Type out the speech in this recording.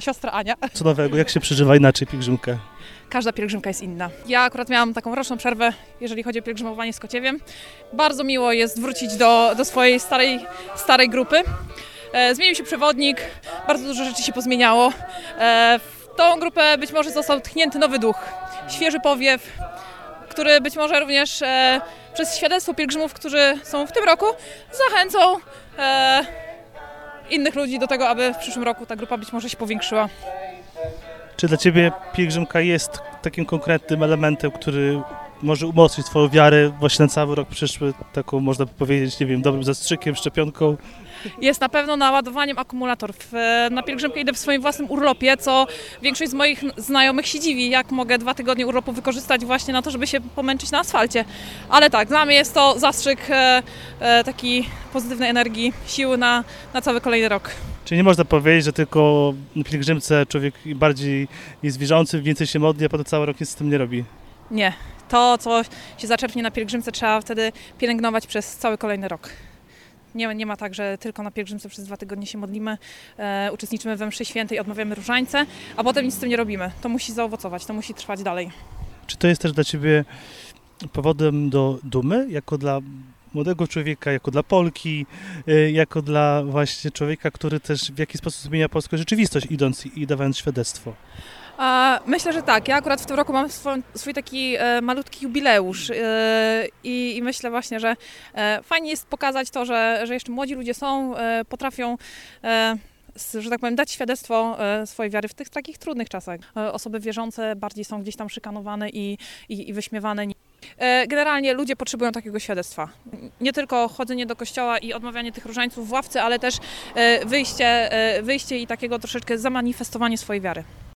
siostra Ania. Co nowego, jak się przeżywa inaczej pielgrzymkę? Każda pielgrzymka jest inna. Ja akurat miałam taką roczną przerwę, jeżeli chodzi o pielgrzymowanie z Kociewiem. Bardzo miło jest wrócić do swojej starej grupy. Zmienił się przewodnik, bardzo dużo rzeczy się pozmieniało. W tą grupę być może został tchnięty nowy duch, świeży powiew, który być może również przez świadectwo pielgrzymów, którzy są w tym roku, zachęcą innych ludzi do tego, aby w przyszłym roku ta grupa być może się powiększyła. Czy dla Ciebie pielgrzymka jest takim konkretnym elementem, który może umocnić Twoją wiarę właśnie na cały rok przyszły, taką można powiedzieć, nie wiem, dobrym zastrzykiem, szczepionką? Jest na pewno naładowaniem akumulatorów. Na pielgrzymkę idę w swoim własnym urlopie, co większość z moich znajomych się dziwi, jak mogę 2 tygodnie urlopu wykorzystać właśnie na to, żeby się pomęczyć na asfalcie. Ale tak, dla mnie jest to zastrzyk takiej pozytywnej energii, siły na cały kolejny rok. Czyli nie można powiedzieć, że tylko na pielgrzymce człowiek bardziej jest wierzący, więcej się modli, a potem cały rok nic z tym nie robi? Nie. To, co się zaczerpnie na pielgrzymce, trzeba wtedy pielęgnować przez cały kolejny rok. Nie ma tak, że tylko na pielgrzymce przez 2 tygodnie się modlimy, uczestniczymy we mszy świętej, odmawiamy różańce, a potem nic z tym nie robimy. To musi zaowocować, to musi trwać dalej. Czy to jest też dla Ciebie powodem do dumy, jako dla młodego człowieka, jako dla Polki, jako dla właśnie człowieka, który też w jakiś sposób zmienia polską rzeczywistość, idąc i dawając świadectwo? Myślę, że tak. Ja akurat w tym roku mam swój taki malutki jubileusz i myślę właśnie, że fajnie jest pokazać to, że jeszcze młodzi ludzie są, potrafią że tak powiem, dać świadectwo swojej wiary w tych takich trudnych czasach. Osoby wierzące bardziej są gdzieś tam szykanowane i wyśmiewane. Generalnie ludzie potrzebują takiego świadectwa. Nie tylko chodzenie do kościoła i odmawianie tych różańców w ławce, ale też wyjście i takiego troszeczkę zamanifestowanie swojej wiary.